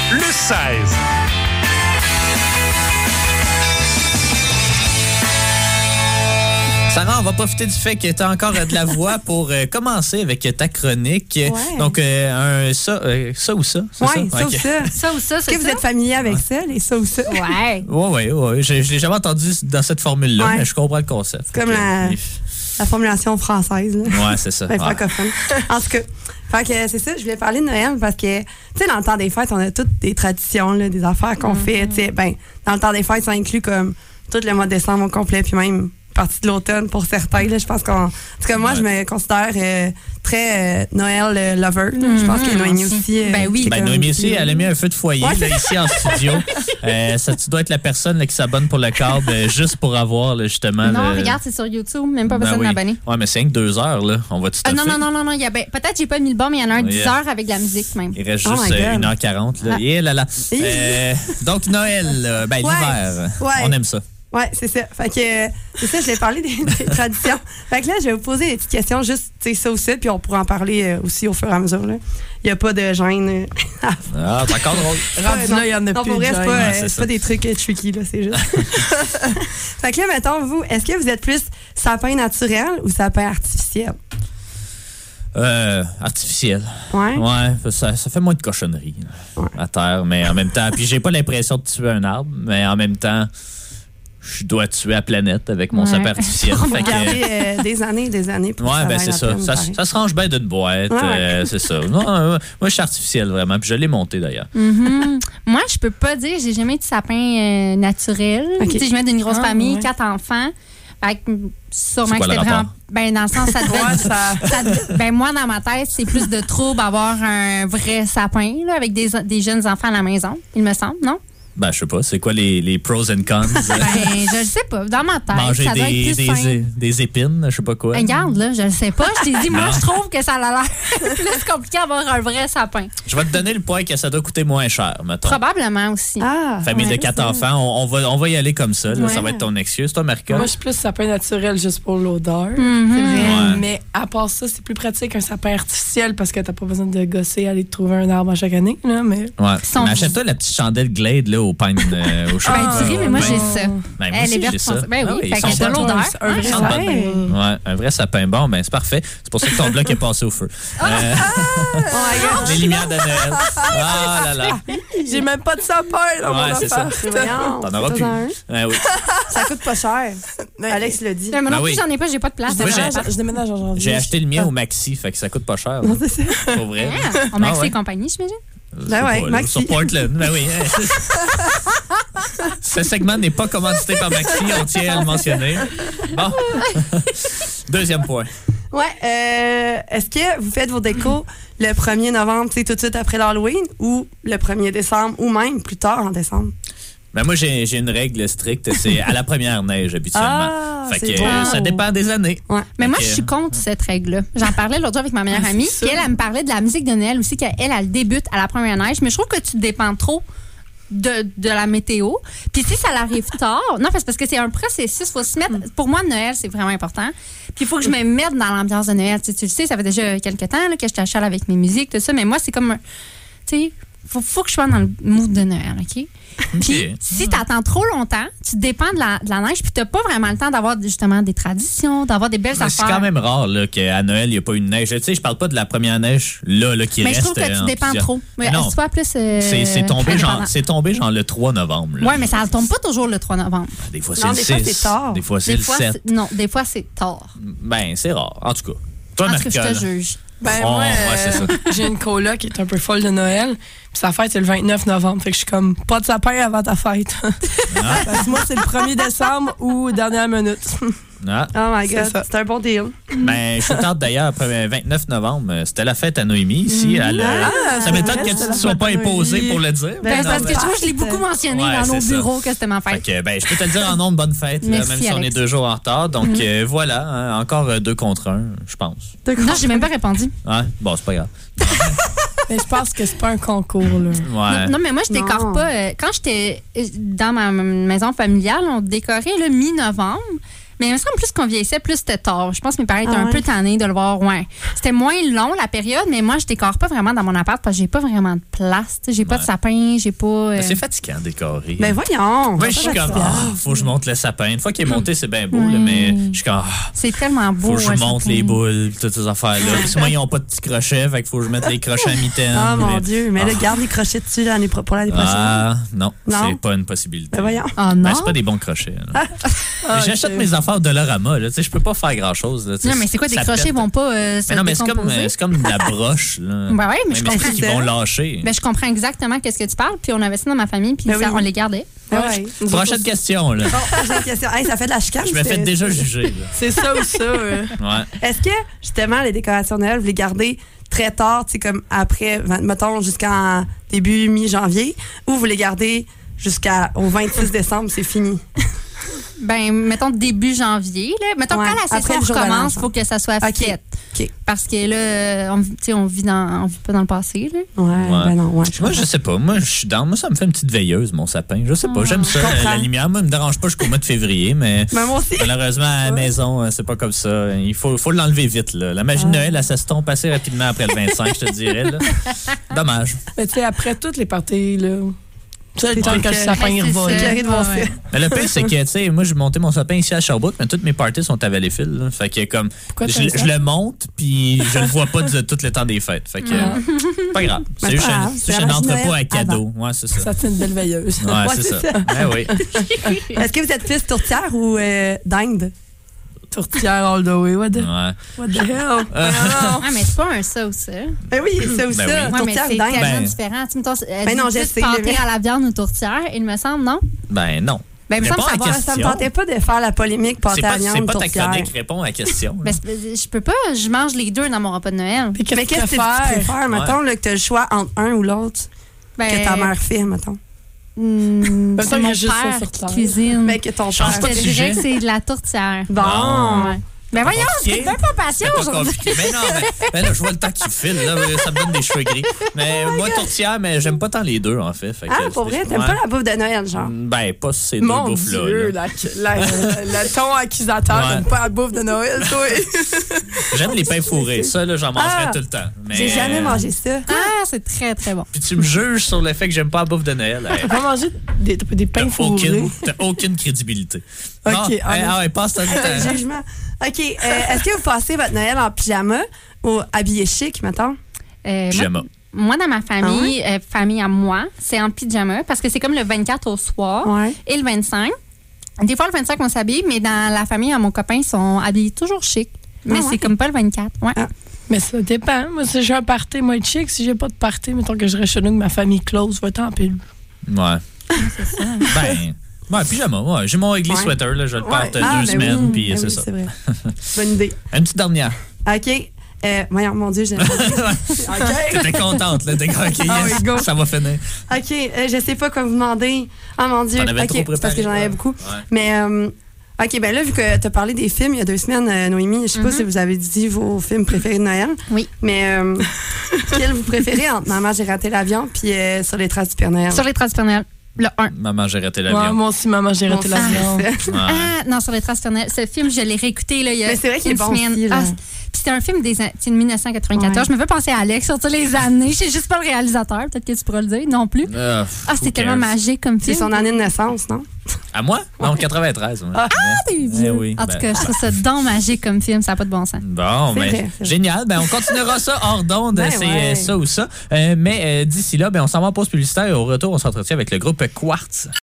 le 16. Sarah, on va profiter du fait que tu as encore de la voix pour commencer avec ta chronique. Ouais. Donc, ça ou ça? Oui, ça ou ça. Ça ou ça, c'est ça. Est-ce que vous êtes familier avec ça, les ça ou ça? Oui. Je l'ai jamais entendu dans cette formule-là, mais je comprends le concept. C'est comme la formulation française. Oui, c'est ça. Francophone. En tout cas, c'est ça, je voulais parler de Noël parce que, tu sais, dans le temps des fêtes, on a toutes des traditions, là, des affaires qu'on fait. Dans le temps des fêtes, ça inclut comme tout le mois de décembre au complet, puis même partie de l'automne pour certains. Là, je pense qu'en en tout cas, moi, je me considère très Noël lover. Je pense que Noémie aussi. Noémie aussi, elle a mis un feu de foyer ici en studio. Ça, tu dois être la personne là, qui s'abonne pour le câble juste pour avoir là, justement. Non, regarde, c'est sur YouTube, même pas besoin de m'abonner. Ouais, mais c'est 2 heures, là. On va tout à fait. Non. Peut-être que j'ai pas mis le bon, mais il y en a un 10 heures avec de la musique même. Il reste juste 1h40. Là. Donc, Noël, l'hiver, on aime ça. Oui, c'est ça. Fait que c'est ça, je vais parler des traditions. Fait que là, je vais vous poser des petites questions, juste, tu sais, ça aussi, puis on pourra en parler aussi au fur et à mesure. Il n'y a pas de gêne. C'est encore drôle. Rendu là, il y en a plus. Pour vrai, c'est pas des trucs tricky, là, c'est juste. Fait que là, mettons, vous, est-ce que vous êtes plus sapin naturel ou sapin artificiel? Artificiel. Ouais, ça fait moins de cochonneries à terre, mais en même temps, puis j'ai pas l'impression de tuer un arbre, mais en même temps, je dois tuer la planète avec mon sapin artificiel. On va garder des années pour c'est ça. Ça se range bien d'une boîte. C'est ça. Non, moi, je suis artificiel, vraiment. Puis je l'ai monté, d'ailleurs. Moi, je peux pas dire j'ai jamais eu de sapin naturel. Okay. Je viens d'une grosse famille, 4 enfants. Fait que sûrement que c'était vraiment... dans le sens, ça devait... moi, dans ma tête, c'est plus de trouble avoir un vrai sapin là, avec des jeunes enfants à la maison, il me semble, non? Je sais pas, c'est quoi les pros and cons? Je le sais pas. Dans ma tête, manger ça doit être plus des épines, je sais pas quoi. Regarde, là, je le sais pas. Je t'ai dit, moi, je trouve que ça a l'air plus compliqué d'avoir un vrai sapin. Je vais te donner le point que ça doit coûter moins cher, mettons. Probablement aussi. Famille de 4 enfants, on va y aller comme ça. Là, ça va être ton excuse. Toi, Marika? Moi, je suis plus sapin naturel juste pour l'odeur. C'est vrai. Mais à part ça, c'est plus pratique qu'un sapin artificiel parce que t'as pas besoin de gosser, aller te trouver un arbre à chaque année. Là, mais achète-toi la petite chandelle Glade là, au pain au chocolat. Tu ris, mais moi, j'ai ça. Elle est verte. Fait qu'il y a de l'odeur. Un vrai sapin. Un vrai sapin. Bon, c'est parfait. C'est pour ça que ton bloc est passé au feu. Les lumières de Noël. Ah là là. J'ai même pas de sapin dans mon c'est ça. T'en auras plus. Ça coûte pas cher. Alex l'a dit. Mais non plus, j'en ai pas, j'ai pas de place. Je déménage en janvier. J'ai acheté le mien au Maxi, fait que ça coûte pas cher. Pour vrai. Au Maxi et compagnie, j'imagine? Maxi. Sur Portland. Ce segment n'est pas commandité par Maxi, on tient à le mentionner. Bon. Deuxième point. Est-ce que vous faites vos décos le 1er novembre, tout de suite après l'Halloween, ou le 1er décembre, ou même plus tard en décembre? Moi, j'ai une règle stricte, c'est à la première neige habituellement. Fait que ça dépend des années. Mais moi, je suis contre cette règle-là. J'en parlais l'autre jour avec ma meilleure amie, elle me parlait de la musique de Noël aussi, qu'elle débute à la première neige. Mais je trouve que tu dépends trop de la météo. Puis si ça l'arrive tard, non, parce que c'est un processus, faut se mettre. Pour moi, Noël, c'est vraiment important. Puis il faut que je me mette dans l'ambiance de Noël. Tu le sais, ça fait déjà quelques temps là, que je t'achale avec mes musiques, tout ça. Mais moi, c'est comme, tu sais, faut que je sois dans le mood de Noël, OK? Puis, si tu attends trop longtemps, tu dépends de la neige, puis tu n'as pas vraiment le temps d'avoir justement des traditions, d'avoir des belles affaires. C'est quand même rare là, qu'à Noël, il n'y a pas une neige. Tu sais, je parle pas de la première neige là qui reste. Mais je trouve que tu dépends trop. Mais non, plus, c'est tombé genre le 3 novembre. Oui, mais ça ne tombe pas toujours le 3 novembre. Des fois, c'est le 6. Des fois, c'est tard. Des fois, c'est le 7. Non, des fois, c'est tard. C'est rare. En tout cas. Toi, Marc, je te juge. Moi, c'est ça. J'ai une coloc qui est un peu folle de Noël. Puis sa fête, c'est le 29 novembre. Fait que je suis comme, pas de sapin avant ta fête. Parce que moi, c'est le 1er décembre ou dernière minute. Oh my God, c'est un bon deal. Je suis tard d'ailleurs, après le 29 novembre, c'était la fête à Noémie ici. Ça m'étonne que tu ne sois pas imposé pour le dire. Parce que je l'ai beaucoup mentionné dans nos bureaux que c'était ma fête. Je peux te le dire en nom de bonne fête, même si on est 2 jours en retard. Donc voilà, encore 2 contre 1, je pense. Non, j'ai même pas répondu. Bon, c'est pas grave. Mais je pense que c'est pas un concours, là. Non, mais moi, je décore pas. Quand j'étais dans ma maison familiale, on décorait le mi-novembre. Mais il me semble plus qu'on vieillissait, plus c'était tard. Je pense que mes parents étaient un peu tannés de le voir. Ouais. C'était moins long la période, mais moi, je décore pas vraiment dans mon appart parce que j'ai pas vraiment de place. J'ai pas de sapin, j'ai pas. C'est fatigant décorer. Ben voyons. Moi, je suis comme, faut que je monte le sapin. Une fois qu'il est monté, c'est bien beau, là, mais je suis comme, c'est tellement beau. Faut que je monte les boules, toutes ces affaires-là. Parce que moi, ils n'ont pas de petits crochets, fait qu'il faut que je mette les crochets à mi-temps. Ah, mon Dieu. Mais là, garde les crochets dessus pour l'année prochaine. Ah, non, c'est pas une possibilité. Ben voyons. Ah, non. Ben, c'est pas des bons crochets. J'achète mes affaires de Dollarama, là. Je peux pas faire grand-chose. Non, mais c'est quoi, des crochets vont pas se non, mais c'est comme de la broche, là. Ben ouais, mais je comprends. Ils vont lâcher. Ben, je comprends exactement qu'est-ce que tu parles, puis on avait ça dans ma famille, puis on les gardait. Prochaine question, là. Bon, prochaine question. Hey, ça fait de la chicane. Je me fais déjà juger. C'est ça ou ça. Ouais. Est-ce que, justement, les décorations de Noël, vous les gardez très tard, tu sais, comme après, mettons, jusqu'en début mi-janvier, ou vous les gardez jusqu'au 26 décembre, c'est fini? Ben, mettons début janvier. Là. Mettons, quand la session recommence, il faut que ça soit fait. Okay. Parce que là, on vit pas dans le passé. Là. Ben non, moi, je sais pas. Moi, je suis dans. Moi, ça me fait une petite veilleuse, mon sapin. Je sais pas. J'aime ça. La lumière, moi, me dérange pas jusqu'au mois de février, mais moi aussi. Malheureusement, à la maison, c'est pas comme ça. Il faut l'enlever vite. Là. La magie de Noël, elle s'estompe assez rapidement après le 25, je te dirais. Là. Dommage. Mais tu sais, après toutes les parties, là. C'est le temps que le sapin revole. Mais le pire, c'est que, tu sais, moi, j'ai monté mon sapin ici à Sherbrooke, mais toutes mes parties sont à Valleyfield. Là. Fait que, comme, je le monte, puis je le vois pas de tout le temps des fêtes. Fait que, pas grave. C'est juste un entrepôt à cadeaux. Ouais, c'est ça. Ça fait une belle veilleuse. Ouais, c'est ça. Oui. Est-ce que vous êtes plus tourtière ou dinde? Tourtière all the way. What the hell? Mais c'est pas un ça ou ça. Ben oui, ça ou ça. Ouais, mais c'est tellement différent. Ben non, je sais. Pâté à la viande ou tourtière, il me semble, non? Ben non. Ben, ça me tentait pas de faire la polémique pâté à la viande, tourtière. C'est pas ta chronique répond à la question. Ben, je peux pas, je mange les deux dans mon repas de Noël. Mais qu'est-ce que tu préfères, mettons, que tu as le choix entre un ou l'autre que ta mère fait, mettons? C'est mon père qui cuisine. Mais que ton père. Je te dirais que c'est de la tourtière. Bon. Ouais. Ben voyons, c'est même pas patient aujourd'hui. Mais non, mais là, je vois le temps qui file. Là, ça me donne des cheveux gris. Mais moi, tourtière, mais j'aime pas tant les deux, en fait. Pour vrai? T'aimes pas la bouffe de Noël, genre? Ben, pas ces deux bouffes-là. Mon Dieu, le ton accusateur, j'aime pas la bouffe de Noël, toi. J'aime les pains fourrés. Ça, là, j'en mangerais tout le temps. J'ai jamais mangé ça. C'est très, très bon. Puis tu me juges sur le fait que j'aime pas la bouffe de Noël. T'as pas mangé des pains fourrés? T'as aucune crédibilité. OK. Passe ton temps. Jugement. OK. Est-ce que vous passez votre Noël en pyjama ou habillé chic, mettons? Pyjama. Moi, dans ma famille, famille à moi, c'est en pyjama parce que c'est comme le 24 au soir et le 25. Des fois, le 25, on s'habille, mais dans la famille à mon copain, ils sont habillés toujours chic. Mais c'est comme pas le 24. Ouais. Mais ça dépend. Moi, si j'ai un party, moi, être chic. Si j'ai pas de party, mettons que je reste chez nous, que ma famille close, va tant pile. Ouais. C'est ça. Ben, pyjama, j'ai mon ugly sweater, là, je le porte 2 semaines, puis c'est ça. C'est vrai. Bonne idée. Une petite dernière. OK. Voyons, mon Dieu, j'ai T'étais contente, là. OK, ça va finir. OK, je sais pas quoi vous demander. Oh mon Dieu. T'en avais trop préparé. Parce que j'en avais beaucoup. Ouais. Mais, OK, ben là, vu que tu as parlé des films il y a 2 semaines, Noémie, je sais pas si vous avez dit vos films préférés de Noël. Oui. Mais quel vous préférez entre Maman, j'ai raté l'avion puis Sur les traces du Père Noël? Sur les traces du Père Noël. Le 1. Maman, j'ai raté l'avion. Ouais, moi aussi, Maman, j'ai raté l'avion. Non, Sur les traces du Père Noël. Ce film, je l'ai réécouté là, il y a mais c'est vrai qu'il est bon semaine. Aussi, puis c'est un film de 1994. Je me fais penser à Alex sur tous les années. Je sais juste pas le réalisateur. Peut-être que tu pourras le dire non plus. C'était tellement magique comme film. C'est son année de naissance, non? À moi? Non, 93. Ouais. T'es vieux. Oui, en tout cas, je trouve ça donc magique comme film. Ça n'a pas de bon sens. Bon, mais génial. Ben, on continuera ça hors d'onde. C'est ça ou ça. Mais d'ici là, on s'en va en pause publicitaire et au retour, on s'entretient avec le groupe Quartz.